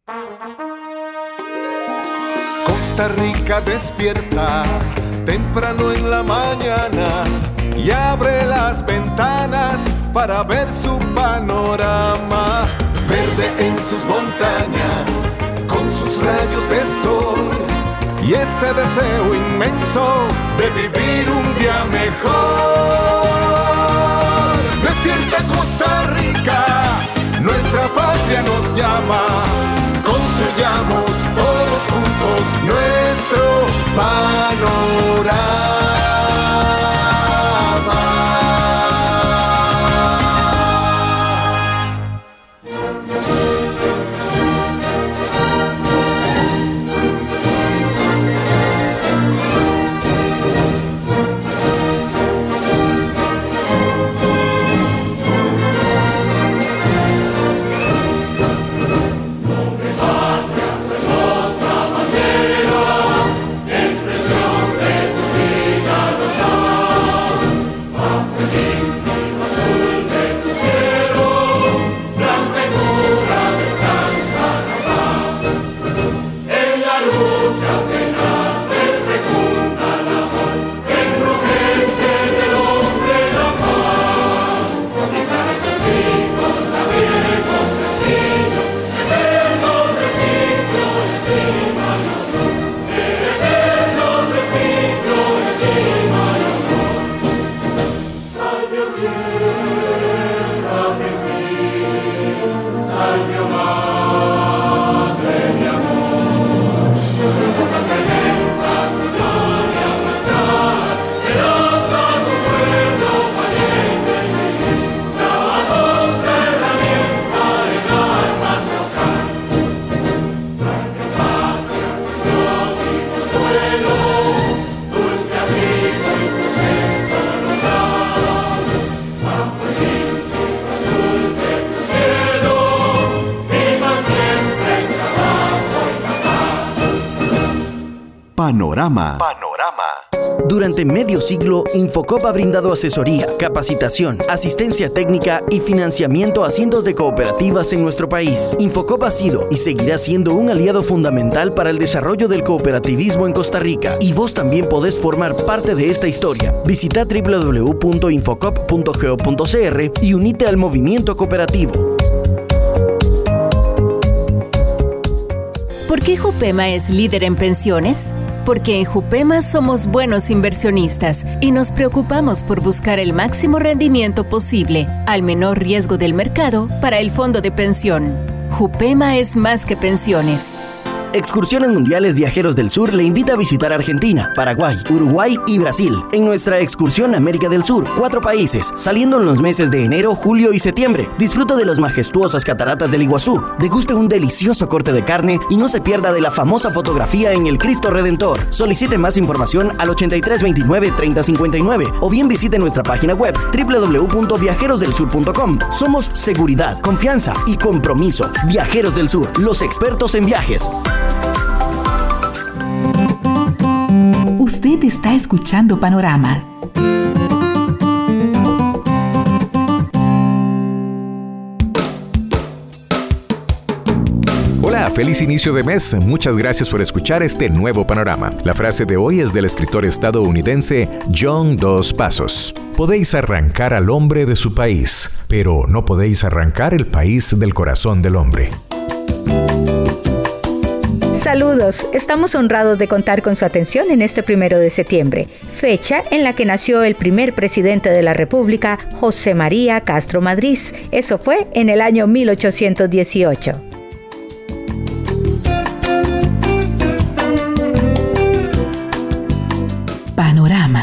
Costa Rica despierta temprano en la mañana y abre las ventanas para ver su panorama. Verde en sus montañas, con sus rayos de sol y ese deseo inmenso de vivir un día mejor. Despierta Costa Rica, nuestra patria nos llama. Construyamos todos juntos nuestro panorama. Panorama. Durante medio siglo, Infocop ha brindado asesoría, capacitación, asistencia técnica y financiamiento a cientos de cooperativas en nuestro país. Infocop ha sido y seguirá siendo un aliado fundamental para el desarrollo del cooperativismo en Costa Rica. Y vos también podés formar parte de esta historia. Visita www.infocop.go.cr y unite al movimiento cooperativo. ¿Por qué Jupema es líder en pensiones? Porque en Jupema somos buenos inversionistas y nos preocupamos por buscar el máximo rendimiento posible al menor riesgo del mercado para el fondo de pensión. Jupema es más que pensiones. Excursiones Mundiales Viajeros del Sur le invita a visitar Argentina, Paraguay, Uruguay y Brasil. En nuestra excursión América del Sur, 4 países, saliendo en los meses de enero, julio y septiembre. Disfruta de las majestuosas cataratas del Iguazú, deguste un delicioso corte de carne y no se pierda de la famosa fotografía en el Cristo Redentor. Solicite más información al 8329-3059 o bien visite nuestra página web www.viajerosdelsur.com. Somos seguridad, confianza y compromiso. Viajeros del Sur, los expertos en viajes. Usted está escuchando Panorama. Hola, feliz inicio de mes. Muchas gracias por escuchar este nuevo Panorama. La frase de hoy es del escritor estadounidense John Dos Passos. Podéis arrancar al hombre de su país, pero no podéis arrancar el país del corazón del hombre. Saludos, estamos honrados de contar con su atención en este 1 de septiembre, fecha en la que nació el primer presidente de la República, José María Castro Madrid. Eso fue en el año 1818. Panorama.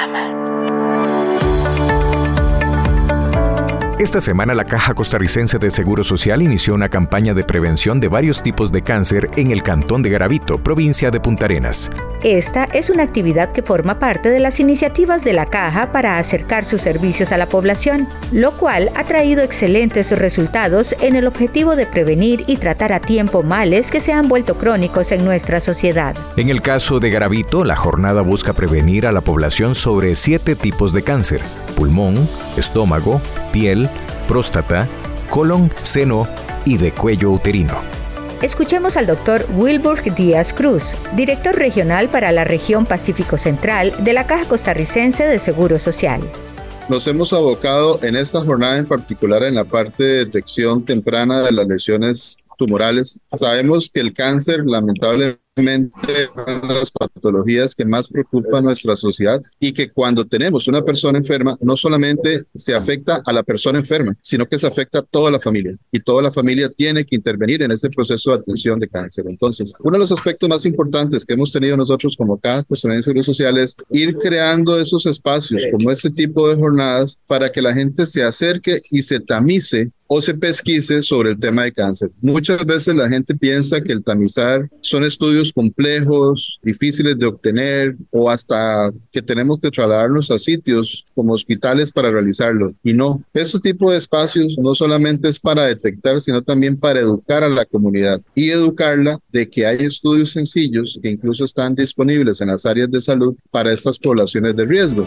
Esta semana la Caja Costarricense de Seguro Social inició una campaña de prevención de varios tipos de cáncer en el cantón de Garavito, provincia de Punta Arenas. Esta es una actividad que forma parte de las iniciativas de la Caja para acercar sus servicios a la población, lo cual ha traído excelentes resultados en el objetivo de prevenir y tratar a tiempo males que se han vuelto crónicos en nuestra sociedad. En el caso de Garavito, la jornada busca prevenir a la población sobre 7 tipos de cáncer: pulmón, estómago, piel, próstata, colon, seno y de cuello uterino. Escuchemos al Dr. Wilbur Díaz Cruz, director regional para la región Pacífico Central de la Caja Costarricense de Seguro Social. Nos hemos abocado en esta jornada en particular en la parte de detección temprana de las lesiones tumorales. Sabemos que el cáncer, lamentablemente, es una de las patologías que más preocupa a nuestra sociedad, y que cuando tenemos una persona enferma, no solamente se afecta a la persona enferma, sino que se afecta a toda la familia, y toda la familia tiene que intervenir en ese proceso de atención de cáncer. Entonces, uno de los aspectos más importantes que hemos tenido nosotros como Caja Costarricense de Seguro Social es ir creando esos espacios como este tipo de jornadas para que la gente se acerque y se tamice o se pesquise sobre el tema de cáncer. Muchas veces la gente piensa que el tamizar son estudios complejos, difíciles de obtener, o hasta que tenemos que trasladarnos a sitios como hospitales para realizarlo. Y no, ese tipo de espacios no solamente es para detectar, sino también para educar a la comunidad y educarla de que hay estudios sencillos que incluso están disponibles en las áreas de salud para estas poblaciones de riesgo.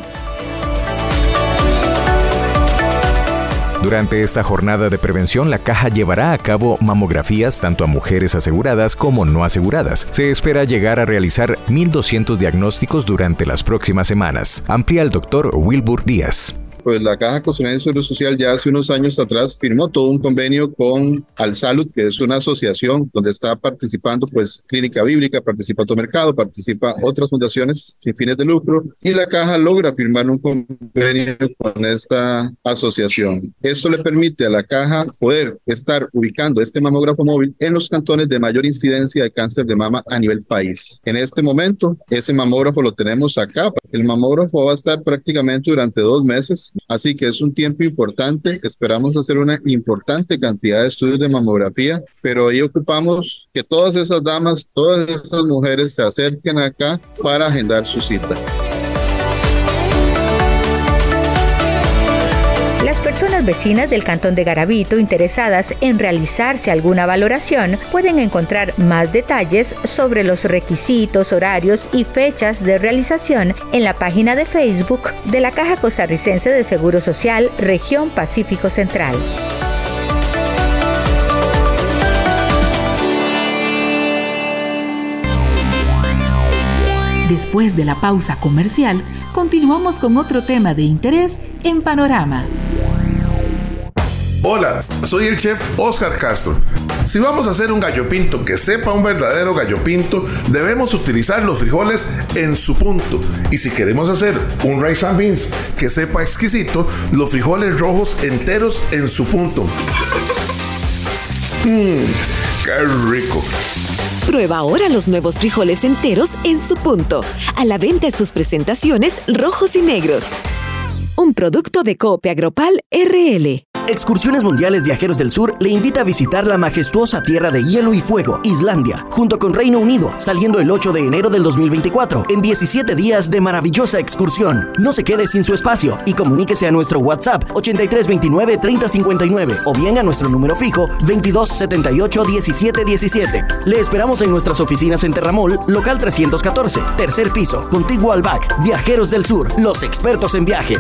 Durante esta jornada de prevención, la Caja llevará a cabo mamografías tanto a mujeres aseguradas como no aseguradas. Se espera llegar a realizar 1,200 diagnósticos durante las próximas semanas. Amplía el Dr. Wilbur Díaz. Pues la Caja Costarricense de Seguro Social ya hace unos años atrás firmó todo un convenio con Alsalud, que es una asociación donde está participando pues Clínica Bíblica, participa Automercado, participa otras fundaciones sin fines de lucro, y la Caja logra firmar un convenio con esta asociación. Esto le permite a la Caja poder estar ubicando este mamógrafo móvil en los cantones de mayor incidencia de cáncer de mama a nivel país. En este momento, ese mamógrafo lo tenemos acá. El mamógrafo va a estar prácticamente durante 2 meses. Así que es un tiempo importante. Esperamos hacer una importante cantidad de estudios de mamografía, pero ahí ocupamos que todas esas damas, todas esas mujeres se acerquen acá para agendar su cita. Las personas vecinas del Cantón de Garavito interesadas en realizarse alguna valoración pueden encontrar más detalles sobre los requisitos, horarios y fechas de realización en la página de Facebook de la Caja Costarricense de Seguro Social, Región Pacífico Central. Después de la pausa comercial, continuamos con otro tema de interés en Panorama. Hola, soy el chef Oscar Castro. Si vamos a hacer un gallo pinto que sepa un verdadero gallo pinto, debemos utilizar los frijoles en su punto. Y si queremos hacer un rice and beans que sepa exquisito, los frijoles rojos enteros en su punto. ¡Qué rico! Prueba ahora los nuevos frijoles enteros en su punto. A la venta en sus presentaciones rojos y negros. Un producto de Coop Agropal RL. Excursiones Mundiales Viajeros del Sur le invita a visitar la majestuosa tierra de hielo y fuego, Islandia, junto con Reino Unido, saliendo el 8 de enero del 2024, en 17 días de maravillosa excursión. No se quede sin su espacio y comuníquese a nuestro WhatsApp 8329 3059 o bien a nuestro número fijo 2278 1717. Le esperamos en nuestras oficinas en Terramol, local 314, tercer piso, contiguo al BAC. Viajeros del Sur, los expertos en viajes.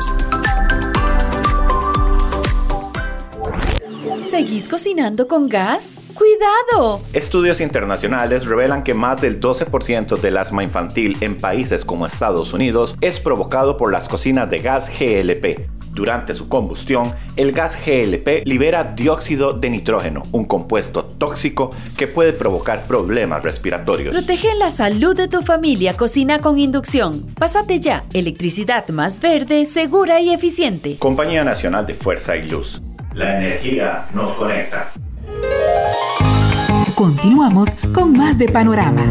¿Seguís cocinando con gas? ¡Cuidado! Estudios internacionales revelan que más del 12% del asma infantil en países como Estados Unidos es provocado por las cocinas de gas GLP. Durante su combustión, el gas GLP libera dióxido de nitrógeno, un compuesto tóxico que puede provocar problemas respiratorios. Protege la salud de tu familia. Cocina con inducción. Pásate ya. Electricidad más verde, segura y eficiente. Compañía Nacional de Fuerza y Luz. La energía nos conecta. Continuamos con más de Panorama.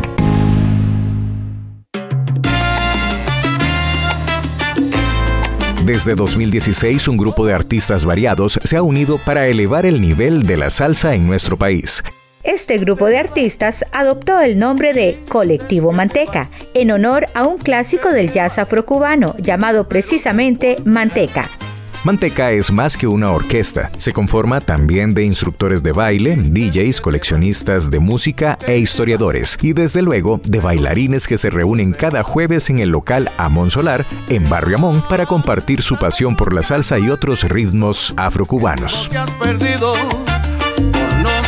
Desde 2016, un grupo de artistas variados se ha unido para elevar el nivel de la salsa en nuestro país. Este grupo de artistas adoptó el nombre de Colectivo Manteca, en honor a un clásico del jazz afrocubano llamado precisamente Manteca. Manteca es más que una orquesta. Se conforma también de instructores de baile, DJs, coleccionistas de música e historiadores. Y desde luego de bailarines que se reúnen cada jueves en el local Amón Solar, en Barrio Amón, para compartir su pasión por la salsa y otros ritmos afrocubanos. Que has perdido por no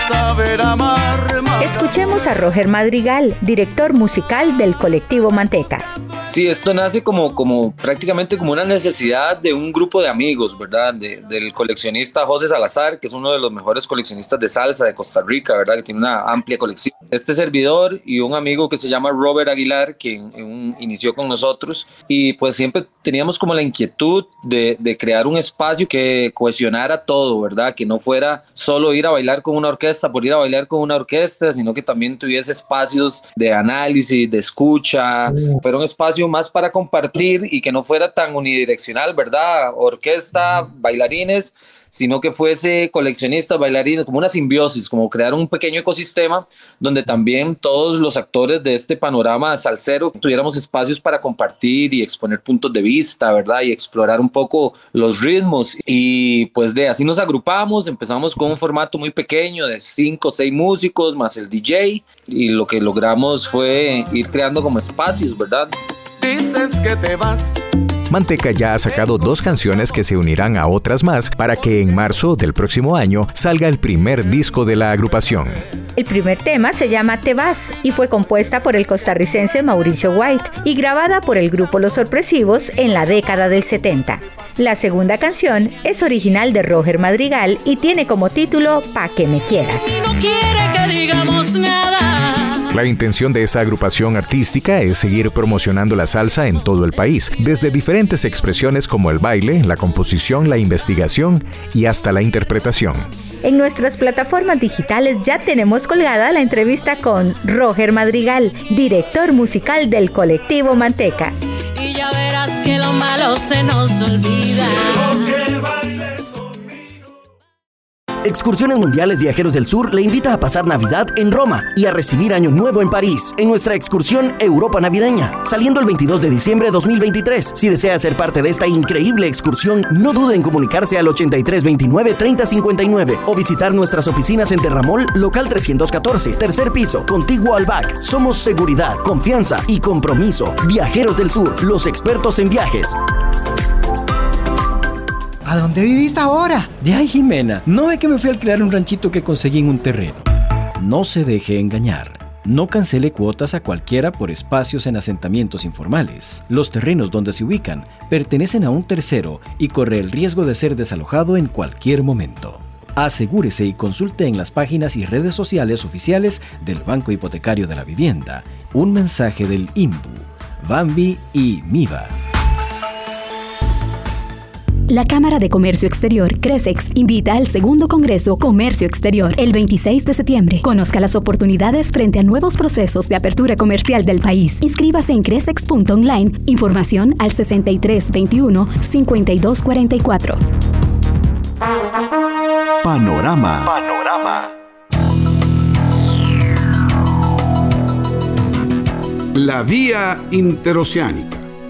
saber amar más. Escuchemos a Roger Madrigal, director musical del colectivo Manteca. Sí, esto nace como prácticamente como una necesidad de un grupo de amigos, ¿verdad? Del coleccionista José Salazar, que es uno de los mejores coleccionistas de salsa de Costa Rica, ¿verdad? Que tiene una amplia colección. Este servidor y un amigo que se llama Robert Aguilar, que inició con nosotros, y pues siempre teníamos como la inquietud de crear un espacio que cohesionara todo, ¿verdad? Que no fuera solo ir a bailar con una orquesta por ir a bailar con una orquesta, sino que también tuviese espacios de análisis, de escucha, fuera un espacio más para compartir y que no fuera tan unidireccional, ¿verdad? Orquesta, bailarines, sino que fuese coleccionistas, bailarines, como una simbiosis, como crear un pequeño ecosistema donde también todos los actores de este panorama salsero tuviéramos espacios para compartir y exponer puntos de vista, ¿verdad? Y explorar un poco los ritmos. Y pues así nos agrupamos, empezamos con un formato muy pequeño de 5 o 6 músicos más el DJ, y lo que logramos fue ir creando como espacios, ¿verdad? Dices que te vas. Manteca ya ha sacado 2 canciones que se unirán a otras más para que en marzo del próximo año salga el primer disco de la agrupación. El primer tema se llama Te Vas y fue compuesta por el costarricense Mauricio White y grabada por el grupo Los Sorpresivos en la década del 70. La segunda canción es original de Roger Madrigal y tiene como título Pa' que me quieras. No quiere que digamos nada. La intención de esta agrupación artística es seguir promocionando la salsa en todo el país, desde diferentes expresiones como el baile, la composición, la investigación y hasta la interpretación. En nuestras plataformas digitales ya tenemos colgada la entrevista con Roger Madrigal, director musical del colectivo Manteca. Y ya verás que lo malo se nos olvida. Excursiones Mundiales Viajeros del Sur le invita a pasar Navidad en Roma y a recibir Año Nuevo en París en nuestra excursión Europa Navideña, saliendo el 22 de diciembre de 2023. Si desea ser parte de esta increíble excursión, no dude en comunicarse al 8329-3059 o visitar nuestras oficinas en Terramol, local 314, tercer piso, contiguo al BAC. Somos seguridad, confianza y compromiso. Viajeros del Sur, los expertos en viajes. ¿A dónde vivís ahora? De ahí, Jimena. ¿No ve que me fui a alquilar un ranchito que conseguí en un terreno? No se deje engañar. No cancele cuotas a cualquiera por espacios en asentamientos informales. Los terrenos donde se ubican pertenecen a un tercero y corre el riesgo de ser desalojado en cualquier momento. Asegúrese y consulte en las páginas y redes sociales oficiales del Banco Hipotecario de la Vivienda. Un mensaje del INBU, Bambi y MIVA. La Cámara de Comercio Exterior, CRESEX, invita al segundo Congreso Comercio Exterior el 26 de septiembre. Conozca las oportunidades frente a nuevos procesos de apertura comercial del país. Inscríbase en cresex.online. Información al 6321-5244. Panorama. La vía interoceánica.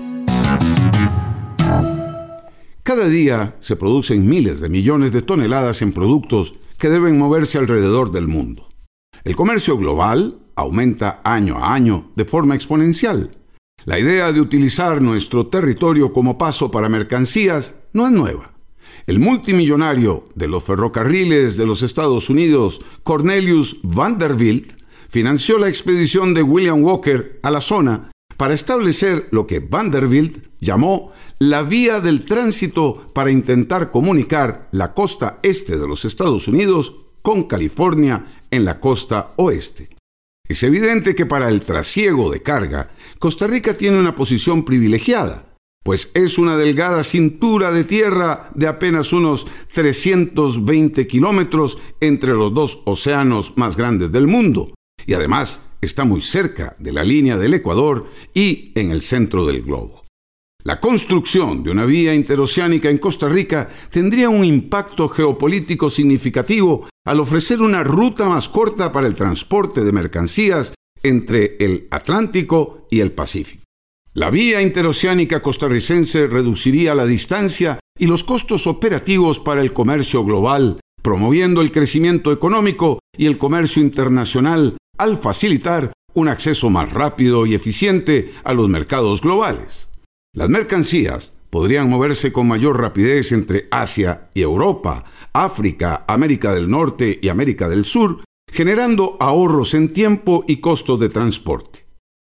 Cada día se producen miles de millones de toneladas en productos que deben moverse alrededor del mundo. El comercio global aumenta año a año de forma exponencial. La idea de utilizar nuestro territorio como paso para mercancías no es nueva. El multimillonario de los ferrocarriles de los Estados Unidos, Cornelius Vanderbilt, financió la expedición de William Walker a la zona para establecer lo que Vanderbilt llamó la vía del tránsito para intentar comunicar la costa este de los Estados Unidos con California en la costa oeste. Es evidente que para el trasiego de carga, Costa Rica tiene una posición privilegiada, pues es una delgada cintura de tierra de apenas unos 320 kilómetros entre los 2 océanos más grandes del mundo, y además está muy cerca de la línea del Ecuador y en el centro del globo. La construcción de una vía interoceánica en Costa Rica tendría un impacto geopolítico significativo al ofrecer una ruta más corta para el transporte de mercancías entre el Atlántico y el Pacífico. La vía interoceánica costarricense reduciría la distancia y los costos operativos para el comercio global, promoviendo el crecimiento económico y el comercio internacional al facilitar un acceso más rápido y eficiente a los mercados globales. Las mercancías podrían moverse con mayor rapidez entre Asia y Europa, África, América del Norte y América del Sur, generando ahorros en tiempo y costos de transporte.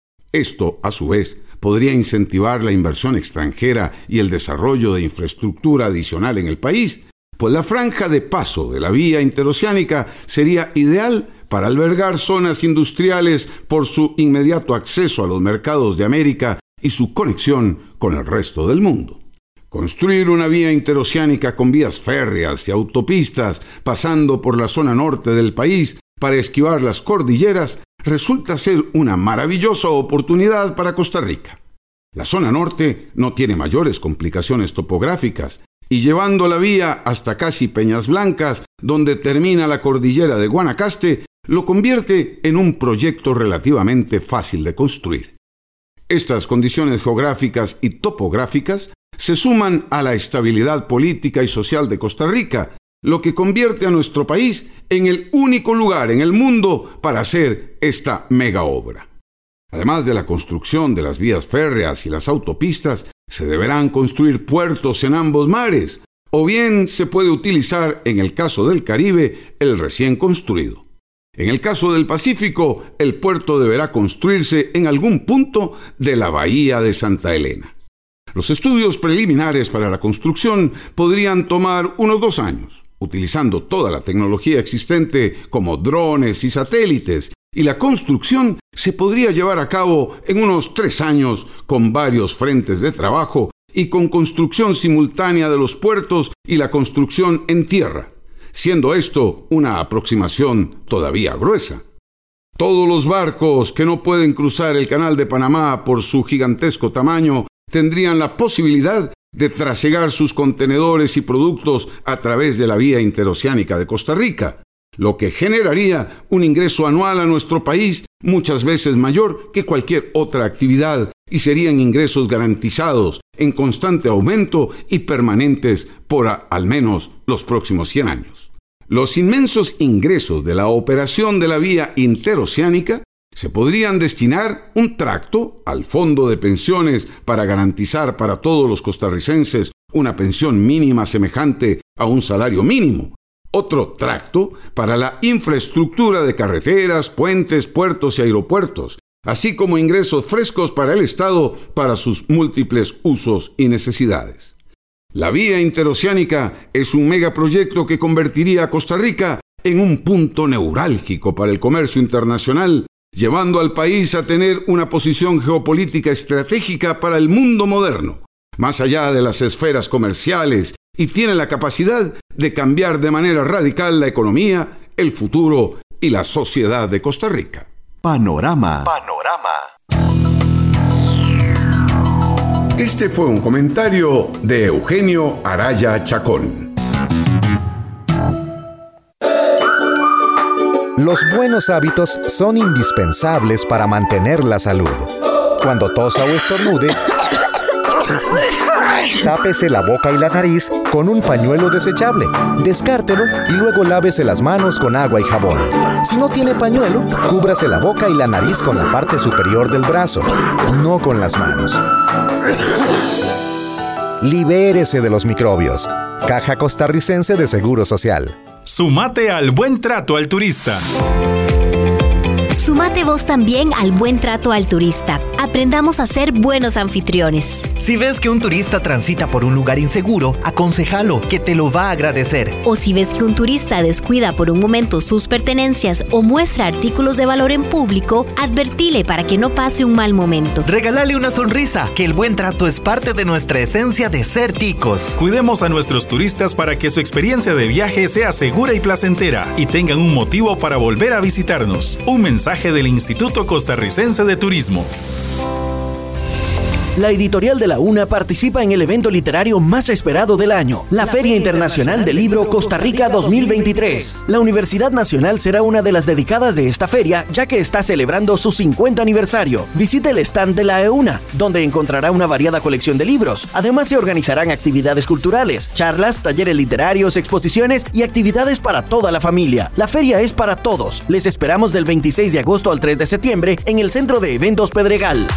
Esto, a su vez, podría incentivar la inversión extranjera y el desarrollo de infraestructura adicional en el país, pues la franja de paso de la vía interoceánica sería ideal para albergar zonas industriales por su inmediato acceso a los mercados de América y su conexión con el resto del mundo. Construir una vía interoceánica con vías férreas y autopistas pasando por la zona norte del país para esquivar las cordilleras resulta ser una maravillosa oportunidad para Costa Rica. La zona norte no tiene mayores complicaciones topográficas y llevando la vía hasta casi Peñas Blancas, donde termina la cordillera de Guanacaste, lo convierte en un proyecto relativamente fácil de construir. Estas condiciones geográficas y topográficas se suman a la estabilidad política y social de Costa Rica, lo que convierte a nuestro país en el único lugar en el mundo para hacer esta mega obra. Además de la construcción de las vías férreas y las autopistas, se deberán construir puertos en ambos mares, o bien se puede utilizar, en el caso del Caribe, el recién construido. En el caso del Pacífico, el puerto deberá construirse en algún punto de la bahía de Santa Elena. Los estudios preliminares para la construcción podrían tomar unos 2 años, utilizando toda la tecnología existente como drones y satélites, y la construcción se podría llevar a cabo en unos 3 años con varios frentes de trabajo y con construcción simultánea de los puertos y la construcción en tierra, siendo esto una aproximación todavía gruesa. Todos los barcos que no pueden cruzar el Canal de Panamá por su gigantesco tamaño tendrían la posibilidad de trasegar sus contenedores y productos a través de la vía interoceánica de Costa Rica, lo que generaría un ingreso anual a nuestro país muchas veces mayor que cualquier otra actividad y serían ingresos garantizados en constante aumento y permanentes por al menos los próximos 100 años. Los inmensos ingresos de la operación de la vía interoceánica se podrían destinar un tracto al fondo de pensiones para garantizar para todos los costarricenses una pensión mínima semejante a un salario mínimo, otro tracto para la infraestructura de carreteras, puentes, puertos y aeropuertos, así como ingresos frescos para el Estado para sus múltiples usos y necesidades. La vía interoceánica es un megaproyecto que convertiría a Costa Rica en un punto neurálgico para el comercio internacional, llevando al país a tener una posición geopolítica estratégica para el mundo moderno, más allá de las esferas comerciales, y tiene la capacidad de cambiar de manera radical la economía, el futuro y la sociedad de Costa Rica. Panorama. Este fue un comentario de Eugenio Araya Chacón. Los buenos hábitos son indispensables para mantener la salud. Cuando tosa o estornude, tápese la boca y la nariz con un pañuelo desechable. Descártelo y luego lávese las manos con agua y jabón. Si no tiene pañuelo, cúbrase la boca y la nariz con la parte superior del brazo, no con las manos. Libérese de los microbios. Caja Costarricense de Seguro Social. Sumate al buen trato al turista. Sumate vos también al buen trato al turista. Aprendamos a ser buenos anfitriones. Si ves que un turista transita por un lugar inseguro, aconsejalo, que te lo va a agradecer. O si ves que un turista descuida por un momento sus pertenencias o muestra artículos de valor en público, advertile para que no pase un mal momento. Regálale una sonrisa, que el buen trato es parte de nuestra esencia de ser ticos. Cuidemos a nuestros turistas para que su experiencia de viaje sea segura y placentera y tengan un motivo para volver a visitarnos. Un mensaje del Instituto Costarricense de Turismo. La editorial de la UNA participa en el evento literario más esperado del año, la Feria Internacional del Libro Costa Rica 2023. La Universidad Nacional será una de las dedicadas de esta feria, ya que está celebrando su 50 aniversario. Visite el stand de la EUNA, donde encontrará una variada colección de libros. Además, se organizarán actividades culturales, charlas, talleres literarios, exposiciones y actividades para toda la familia. La feria es para todos. Les esperamos del 26 de agosto al 3 de septiembre en el Centro de Eventos Pedregal.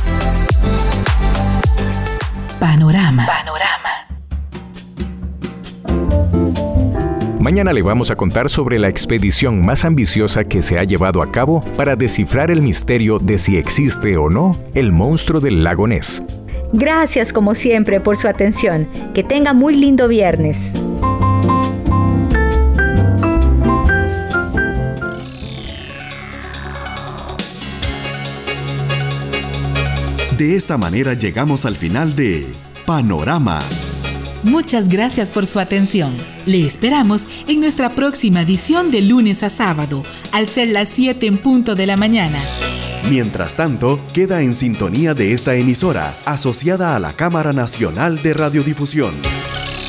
Panorama. Mañana le vamos a contar sobre la expedición más ambiciosa que se ha llevado a cabo para descifrar el misterio de si existe o no el monstruo del lago Ness. Gracias como siempre por su atención. Que tenga muy lindo viernes. De esta manera llegamos al final de Panorama. Muchas gracias por su atención. Le esperamos en nuestra próxima edición de lunes a sábado, al ser las 7 en punto de la mañana. Mientras tanto, queda en sintonía de esta emisora, asociada a la Cámara Nacional de Radiodifusión.